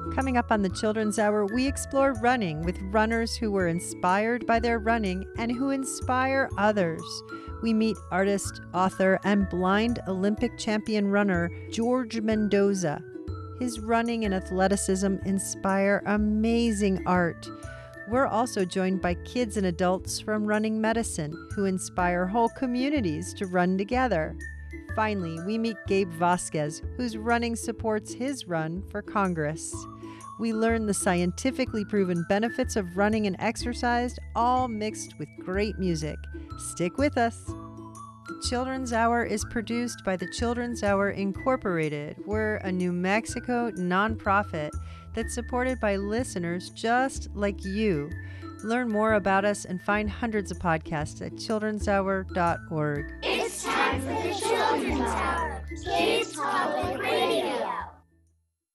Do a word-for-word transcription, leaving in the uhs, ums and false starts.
Coming up on the Children's Hour, we explore running with runners who were inspired by their running and who inspire others. We meet artist, author, and blind Olympic champion runner George Mendoza. His running and athleticism inspire amazing art. We're also joined by kids and adults from Running Medicine who inspire whole communities to run together. Finally, we meet Gabe Vasquez, whose running supports his run for Congress. We learn the scientifically proven benefits of running and exercise, all mixed with great music. Stick with us. The Children's Hour is produced by the Children's Hour Incorporated. We're a New Mexico nonprofit that's supported by listeners just like you. Learn more about us and find hundreds of podcasts at children's hour dot org. It's time for the Children's Hour, Kids Public Radio.